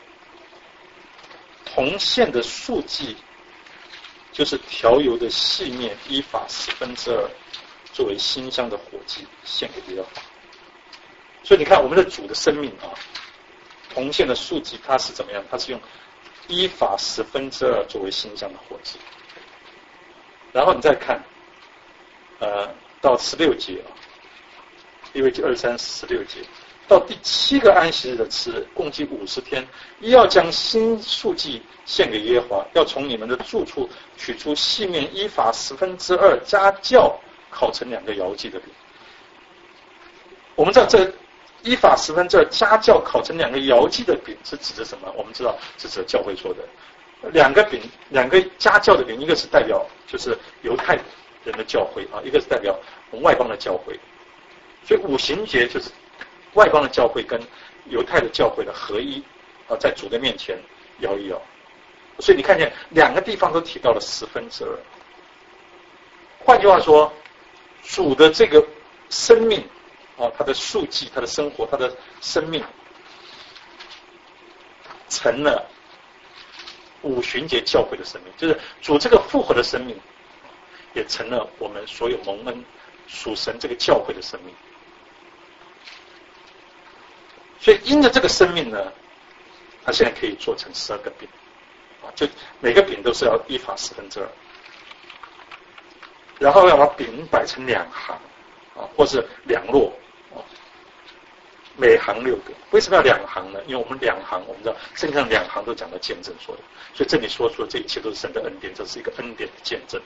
铜线的束记就是调油的细面1法10/2，作为馨香的火祭献给耶和华。所以你看我们的主的生命铜线的束记它是怎么样？它是用1法10/2作为馨香的火祭。然后你再看到16节利未记23、16节，到第7个安息日的次日，共计50天，要将新束记献给耶和华，要从你们的住处取出细面1法10/2加酵烤成2个摇祭的饼。我们知道这1法10/2加酵烤成2个摇祭的饼是指的什么？我们知道是指教会说的2个饼，2个加酵的饼，一个是代表就是犹太人的教会一个是代表我们外邦的教会。所以五旬节就是外邦的教会跟犹太的教会的合一在主的面前摇一摇。所以你看见2个地方都提到了2/10。换句话说，主的这个生命他的束记、他的生活、他的生命，成了五旬节教会的生命，就是主这个复活的生命，也成了我们所有蒙恩属神这个教会的生命。所以因着这个生命呢，他现在可以做成12个饼就每个饼都是要1法10/2，然后要把饼摆成2行或是2摞每行6个。为什么要2行呢？因为我们2行，我们知道圣经上2行都讲到见证说的，所以这里说出的这一切都是神的恩典，这是一个恩典的见证。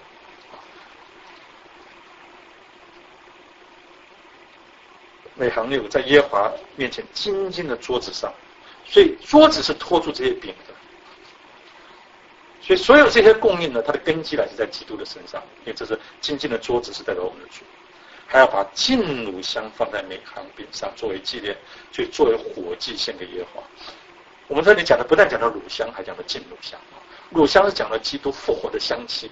每行6个，在耶和华面前金金的桌子上，所以桌子是托住这些饼的。所以所有这些供应呢，它的根基来自在基督的身上，因为这是金金的桌子是代表我们的主。还要把净乳香放在每行饼上作为纪念，就作为火祭献给耶和华。我们这里讲的不但讲到乳香，还讲到净乳香。乳香是讲到基督复活的香气，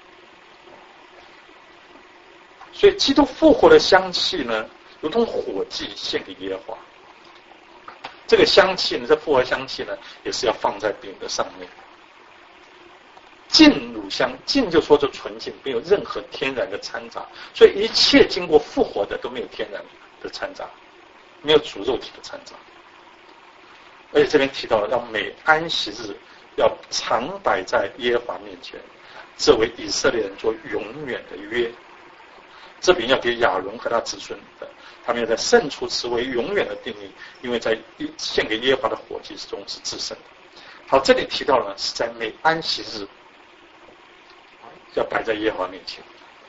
所以基督复活的香气呢，如同火祭献给耶和华。这个香气呢，这复活香气呢，也是要放在饼的上面。净乳香，净就说是纯净，没有任何天然的掺杂，所以一切经过复活的都没有天然的掺杂，没有主肉体的掺杂。而且这边提到了要每安息日要常摆在耶和华面前，这为以色列人做永远的约。这饼要给亚伦和他子孙的，他们要在圣处吃为永远的定义，因为在献给耶和华的火祭中是至圣的。好，这里提到了是在每安息日要摆在耶和华面前。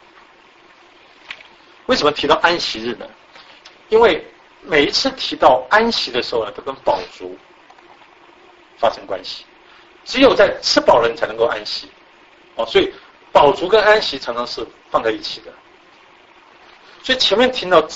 为什么提到安息日呢？因为每一次提到安息的时候呢，都跟饱足发生关系。只有在吃饱了人才能够安息，所以饱足跟安息常常是放在一起的。所以前面听到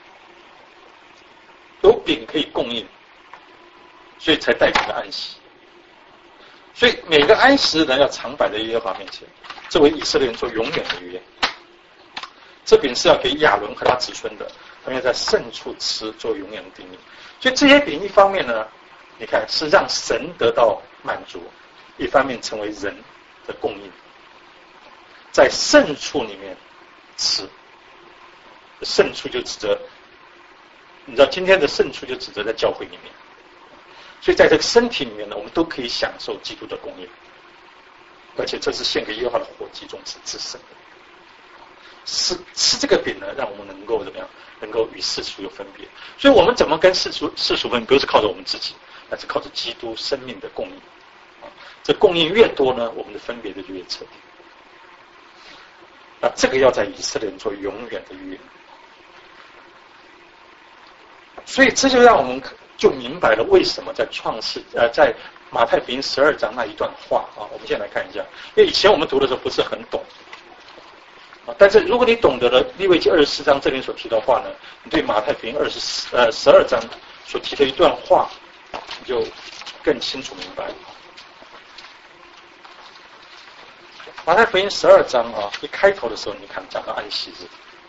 有饼可以供应，所以才带进了安息。所以每个安息日呢，要常摆在耶和华面前，这为以色列人做永远的约。这饼是要给亚伦和他子孙的，他们要在圣处吃，做永远的定义。所以这些饼一方面呢，你看是让神得到满足，一方面成为人的供应，在圣处里面吃。圣处就指着，你知道今天的圣处就指着在教会里面，所以在这个身体里面呢，我们都可以享受基督的供应，而且这是献给耶和华的火祭中是至圣的。吃这个饼呢，让我们能够怎么样？能够与世俗有分别。所以我们怎么跟世俗分别？不是靠着我们自己，而是靠着基督生命的供应。这供应越多呢，我们的分别就越彻底。那这个要在以色列人做永远的约。所以这就让我们就明白了为什么在在马太福音12章那一段话啊，我们现在来看一下。因为以前我们读的时候不是很懂但是如果你懂得了利未记24章这里所提到的话呢，你对马太福音12章所提的一段话，你就更清楚明白。马太福音12章啊，一开头的时候，你看讲到安息日。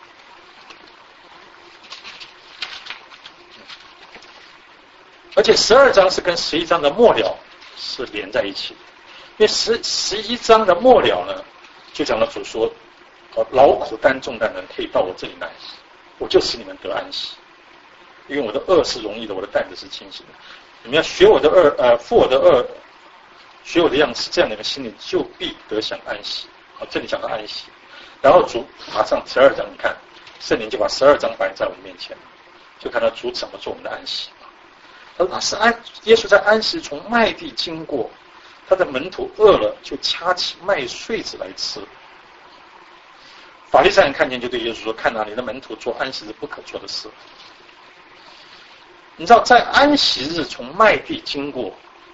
而且12章是跟11章的末了是连在一起的，因为11章的末了呢，就讲到主说，劳苦担重担的人可以到我这里来，我就使你们得安息，因为我的轭是容易的，我的担子是轻省的。你们要学我的负我的轭，学我的样式，这样你们心里就必得享安息。这里讲到安息，然后主马上12章，你看圣灵就把12章摆在我们面前，就看到主怎么做我们的安息。耶稣在安息从麦地经过，他的门徒饿了，就掐起麦穗子来吃。法利赛人看见，就对耶稣说：“看哪，你的门徒做安息日不可做的事。”你知道，在安息日从麦地经过，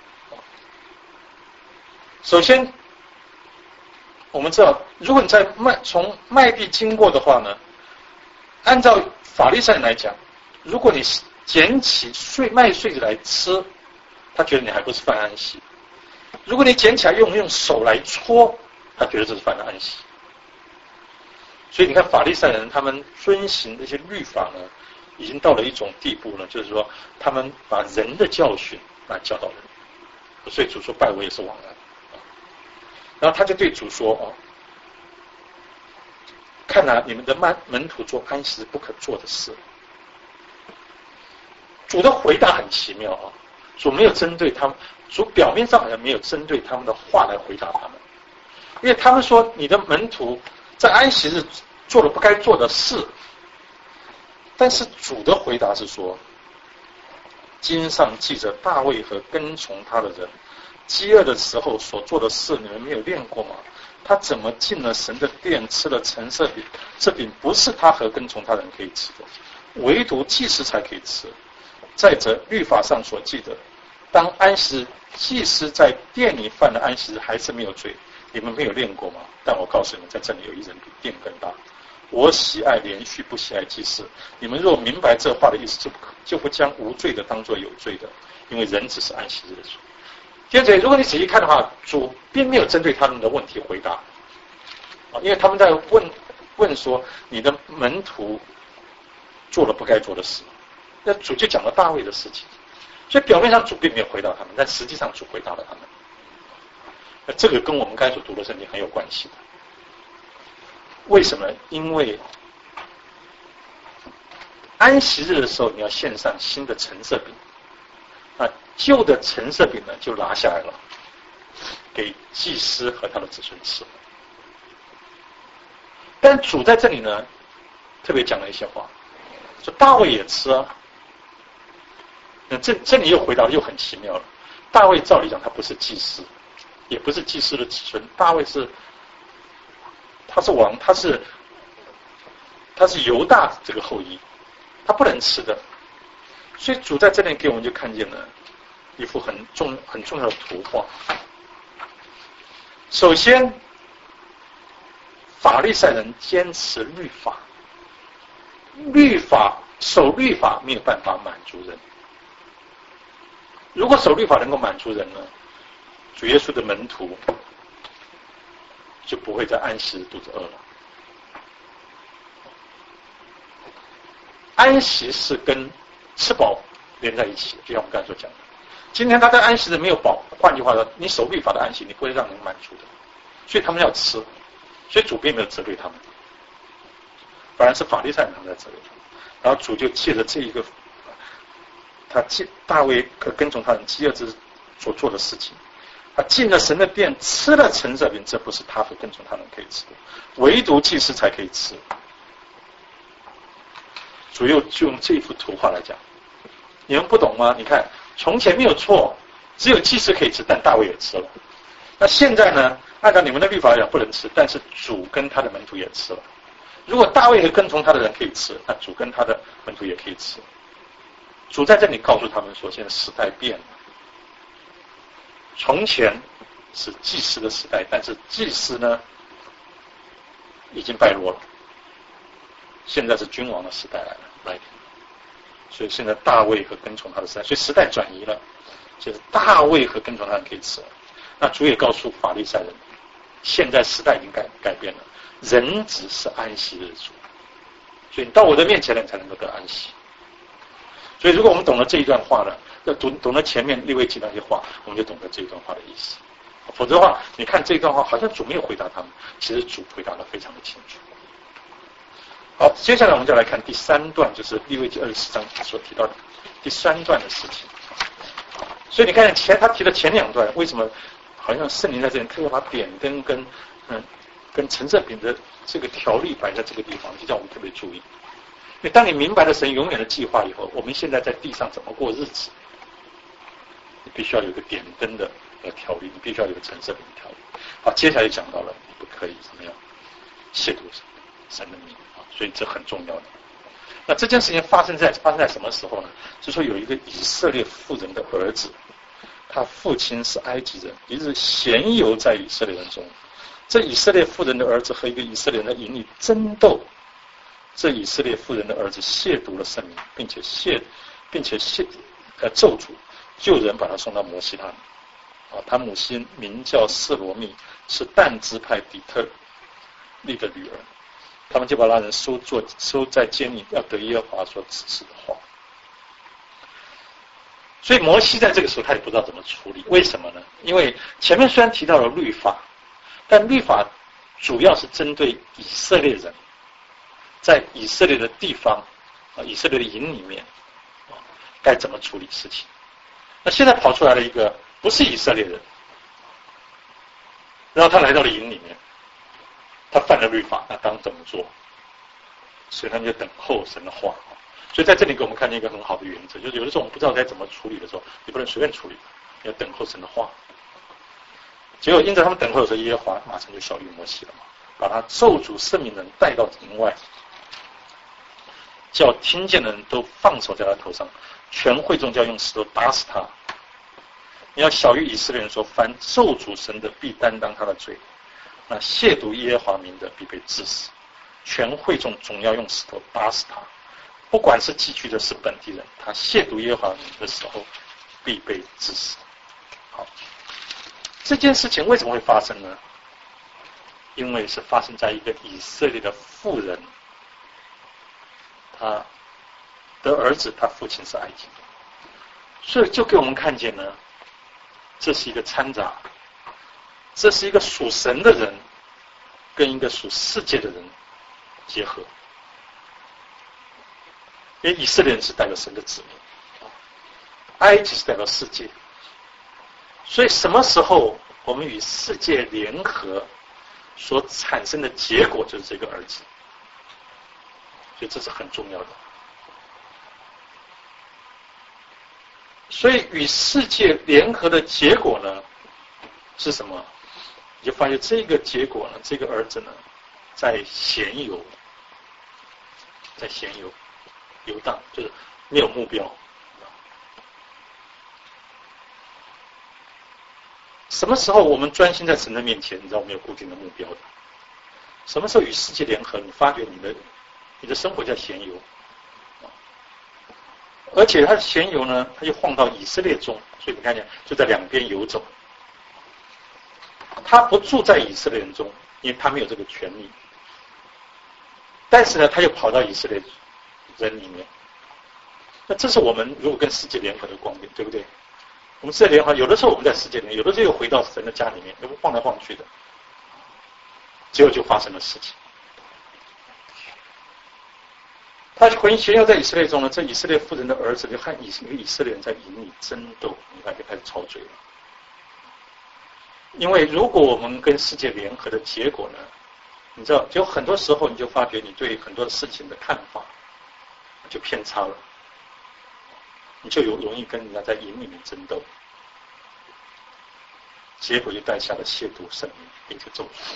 首先我们知道，如果你在从麦地经过的话呢，按照法利赛人来讲，如果你捡起麦穗子来吃，他觉得你还不是犯安息。如果你捡起来用手来搓，他觉得这是犯了安息。所以你看法利赛人他们遵行这些律法呢，已经到了一种地步呢，就是说他们把人的教训来教导人。所以主说拜我也是枉然。然后他就对主说看哪，你们的门徒做安息日不可做的事。主的回答很奇妙主没有针对他们，主表面上好像没有针对他们的话来回答他们，因为他们说你的门徒在安息日做了不该做的事，但是主的回答是说， 经上记着大卫和跟从他的人，饥饿的时候所做的事，你们没有练过吗？他怎么进了神的殿，吃了陈设饼？这饼不是他和跟从他的人可以吃的，唯独祭司才可以吃。再者，律法上所记的，当安息日，祭司在殿里犯了安息日，还是没有罪。你们没有练过吗？但我告诉你们，在这里有一人比殿更大。我喜爱连续，不喜爱祭祀。你们若明白这话的意思，就不将无罪的当作有罪的，因为人只是安息日的主。第二点，如果你仔细看的话，主并没有针对他们的问题回答，因为他们在问说你的门徒做了不该做的事，那主就讲了大卫的事情，所以表面上主并没有回答他们，但实际上主回答了他们。那这个跟我们刚才所读的圣经很有关系的。为什么？因为安息日的时候，你要献上新的陈设饼，旧的陈设饼呢就拿下来了，给祭司和他的子孙吃。但主在这里呢，特别讲了一些话，说大卫也吃啊。那这里又回答的又很奇妙了。大卫照理讲他不是祭司，也不是祭司的子孙，大卫他是王，他是犹大这个后裔，他不能吃的。所以主在这里给我们就看见了一幅很重要的图画。首先，法利赛人坚持律法，守律法没有办法满足人。如果守律法能够满足人呢，主耶稣的门徒就不会在安息日肚子饿了。安息是跟吃饱连在一起的，就像我们刚才所讲的。今天他在安息日没有饱，换句话说，你守律法的安息，你不会让人满足的。所以他们要吃，所以主并没有责备他们，反而是法利赛人他们在责备他们。然后主就借着这一个，大卫跟从他人饥饿之所做的事情。他进了神的殿，吃了陈设饼，这不是他和跟从他人可以吃的，唯独祭司才可以吃。主又就用这一幅图画来讲，你们不懂吗？你看，从前没有错，只有祭司可以吃，但大卫也吃了。那现在呢？按照你们的律法来讲不能吃，但是主跟他的门徒也吃了。如果大卫和跟从他的人可以吃，那主跟他的门徒也可以吃。主在这里告诉他们说，现在时代变了。从前是祭司的时代，但是祭司呢已经败落了，现在是君王的时代来临，所以现在大卫和跟从他的时代，所以时代转移了，就是大卫和跟从他人可以吃了。那主也告诉法利赛人，现在时代已经改变了，人只是安息日主，所以你到我的面前来，你才能够得安息。所以如果我们懂了这一段话呢，要懂得前面利未记那些话，我们就懂得这一段话的意思。否则的话，你看这一段话好像主没有回答他们，其实主回答得非常的清楚。好，接下来我们就来看第三段，就是利未记24章所提到的第三段的事情。所以你看他提的前两段，为什么好像圣灵在这里特别把点灯跟陈设饼的这个条例摆在这个地方，就叫我们特别注意。因为当你明白了神永远的计划以后，我们现在在地上怎么过日子，你必须要有一个点灯的条例，你必须要有一个陈设饼的条例。好，接下来讲到了你不可以怎么样亵渎神的名啊，所以这很重要的。那这件事情发生在什么时候呢？就说有一个以色列妇人的儿子，他父亲是埃及人，一日闲游在以色列人中，这以色列妇人的儿子和一个以色列人的营里争斗，这以色列妇人的儿子亵渎了圣名，并且咒诅，就人把他送到摩西那里。他母亲名叫示罗密，是但支派底特利的女儿。他们就把那人收在监里，要得耶和华所指示的话。所以摩西在这个时候他也不知道怎么处理，为什么呢？因为前面虽然提到了律法，但律法主要是针对以色列人，在以色列的地方以色列的营里面该怎么处理事情。那现在跑出来了一个不是以色列人，然后他来到了营里面，他犯了律法，那当怎么做？所以他们就等候神的话。 所以在这里给我们看见一个很好的原则，就是有的时候我们不知道该怎么处理的时候，你不能随便处理，要等候神的话。结果因着他们等候的时候，耶和华马上就晓谕摩西了嘛，把他咒诅圣民人带到营外，叫听见的人都放手在他头上，全会众就要用石头打死他。你要晓谕以色列人说，凡咒诅神的必担当他的罪，那亵渎耶和华名的必被治死，全会众总要用石头打死他。不管是寄居的是本地人，他亵渎耶和华名的时候必被治死。好，这件事情为什么会发生呢？因为是发生在一个以色列的妇人，他的儿子他父亲是埃及人，所以就给我们看见呢，这是一个掺杂，这是一个属神的人跟一个属世界的人结合。因为以色列人是代表神的子民，埃及是代表世界，所以什么时候我们与世界联合所产生的结果就是这个儿子，所以这是很重要的。所以与世界联合的结果呢是什么？你就发现这个结果呢，这个儿子呢在闲游，游荡，就是没有目标。什么时候我们专心在神的面前，你知道我们有固定的目标的？什么时候与世界联合，你发觉你的生活在闲游，而且他的闲游呢，他就晃到以色列中，所以你看见就在两边游走。他不住在以色列人中，因为他没有这个权利。但是呢，他又跑到以色列人里面。那这是我们如果跟世界联合的光明，对不对？我们世界联合，有的时候我们在世界里面，有的时候又回到神的家里面，又晃来晃去的，结果就发生了事情。他闲游在以色列中呢，这以色列妇人的儿子就和以色列人在营里争斗，你看就开始吵嘴了。因为如果我们跟世界联合的结果呢，你知道，就很多时候你就发觉你对很多事情的看法就偏差了，你就容易跟人家在营里面争斗，结果就带下了亵渎圣名并且咒诅。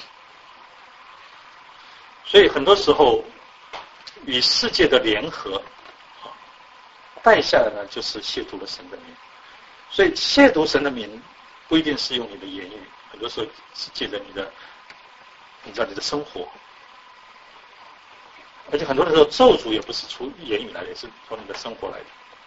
所以很多时候与世界的联合带下来呢，就是亵渎了神的名。所以亵渎神的名不一定是用你的言语，很多时候是借着你知道你的生活，而且很多的时候咒诅也不是从言语来的，也是从你的生活来的。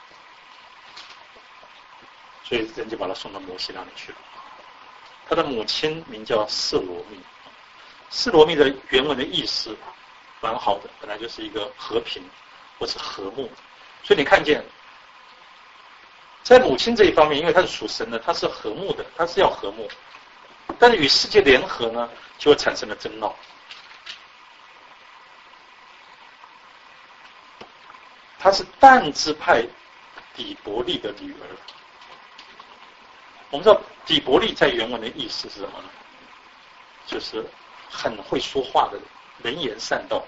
所以人就把他送到摩西那里去了。他的母亲名叫示罗密，示罗密的原文的意思蛮好的，本来就是一个和平或是和睦。所以你看见在母亲这一方面，因为她是属神的，她是和睦的，她是要和睦，但是与世界联合呢，就会产生了争闹。她是但支派底伯利的女儿。我们知道底伯利在原文的意思是什么呢？就是很会说话的人，能言善道。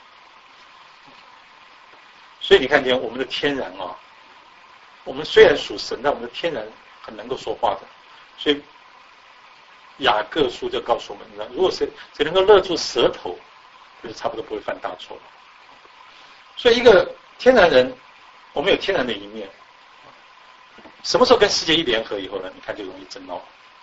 所以你看见我们的天然啊，我们虽然属神，但我们的天然很能够说话的。所以雅各书就告诉我们，如果谁能够勒住舌头，就是差不多不会犯大错了。所以一个天然人，我们有天然的一面，什么时候跟世界一联合以后呢？你看就容易争闹。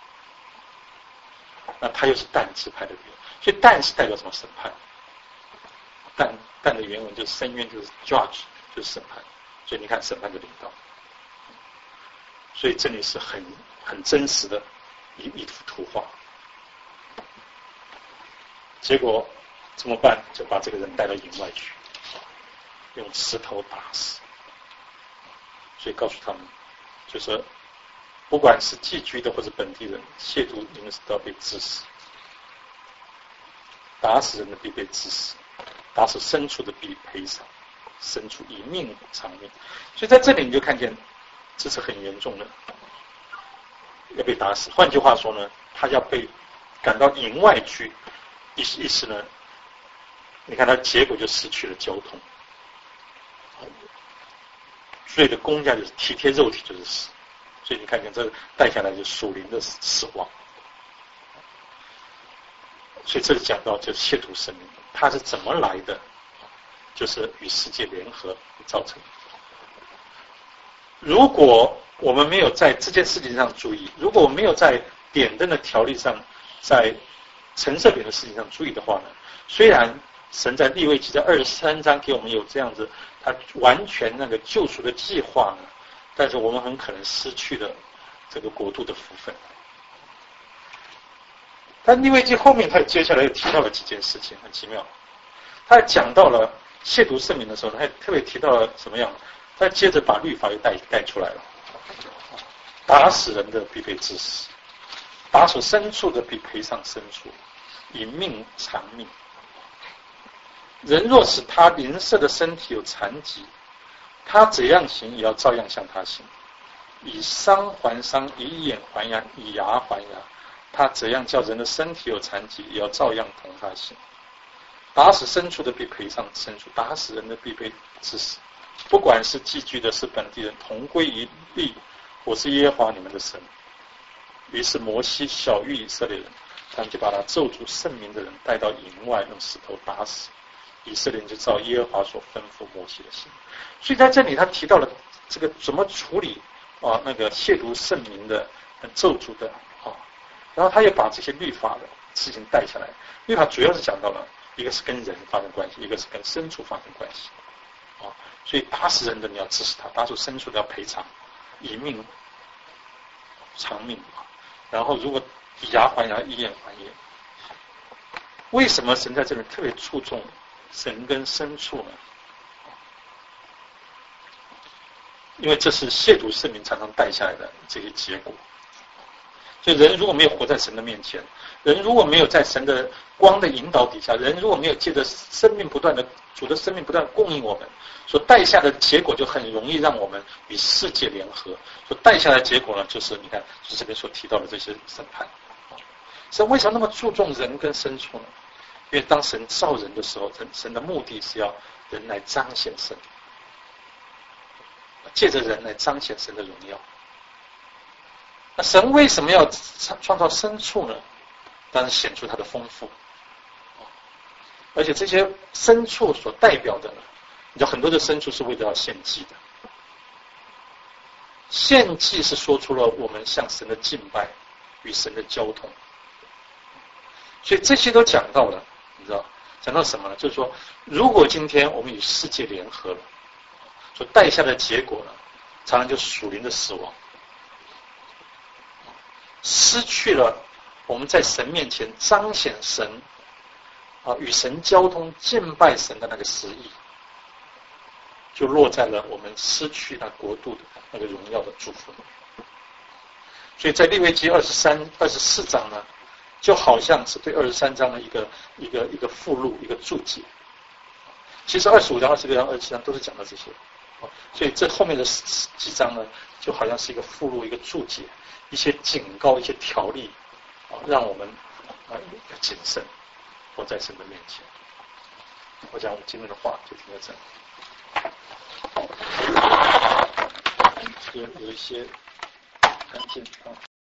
那他又是但支派的人，所以但是代表什么？审判。但的原文就是深渊，就是 judge， 就是审判。所以你看审判的领导。所以这里是很真实的一幅图画。结果怎么办？就把这个人带到营外去，用石头打死。所以告诉他们，就是不管是寄居的或者本地人，亵渎你们都要被治死。打死人的必被治死，打死牲畜的必赔偿，牲畜以命偿命。所以在这里你就看见，这是很严重的，要被打死。换句话说呢，他要被赶到营外去，意思呢，你看他结果就失去了交通。 罪的工价就是体贴肉体就是死，所以你看看这带下来就是属灵的死亡。所以这里讲到就是亵渎圣名，它是怎么来的？就是与世界联合造成的。如果我们没有在这件事情上注意，如果我们没有在点灯的条例上，在陈设饼的事情上注意的话呢，虽然神在利未记在23章给我们有这样子，他完全那个救赎的计划呢，但是我们很可能失去了这个国度的福分。但利未记后面他接下来又提到了几件事情，很奇妙。他讲到了亵渎圣名的时候，他特别提到了什么样？他接着把律法又带出来了。打死人的必被治死，打死牲畜的必赔偿牲畜，以命偿命。人若使他邻舍的身体有残疾，他怎样行也要照样向他行，以伤还伤，以眼还眼，以牙还牙。他怎样叫人的身体有残疾，也要照样同他行。打死牲畜的必赔偿牲畜，打死人的必被治死。不管是寄居的，是本地人，同归一律。我是耶和华你们的神。于是摩西晓谕以色列人，他们就把他咒诅圣名的人带到营外，用石头打死。以色列人就照耶和华所吩咐摩西的行。所以在这里他提到了这个怎么处理那个亵渎圣名的咒诅的然后他也把这些律法的事情带下来。律法主要是讲到了一个是跟人发生关系，一个是跟牲畜发生关系所以打死人的你要治死他，打死牲畜的要赔偿，以命偿命然后如果以牙还牙，以眼还眼。为什么神在这里特别注重人跟牲畜呢？因为这是亵渎圣名常常带下来的这些结果。所以人如果没有活在神的面前，人如果没有在神的光的引导底下，人如果没有借着生命不断的主的生命不断供应我们，所带下的结果就很容易让我们与世界联合。所带下来的结果呢，就是你看，就是这边所提到的这些审判。神为什么那么注重人跟牲畜呢？因为当神造人的时候，神的目的是要人来彰显神，借着人来彰显神的荣耀。那神为什么要创造牲畜呢？当然显出它的丰富，而且这些牲畜所代表的呢，你知道很多的牲畜是为了要献祭的。献祭是说出了我们向神的敬拜与神的交通，所以这些都讲到了，你知道讲到什么呢？就是说，如果今天我们与世界联合了，所带下的结果呢，常常就属灵的死亡。失去了我们在神面前彰显神与神交通敬拜神的那个实意，就落在了我们失去那国度的那个荣耀的祝福。所以在利未记24章呢，就好像是对23章的一个附录，一个注解。其实25章、26章、27章都是讲到这些，所以这后面的几章呢，就好像是一个附录，一个注解。一些警告，一些条例让我们要谨慎活在神的面前。我讲我今天的话就停在这里，有一些干净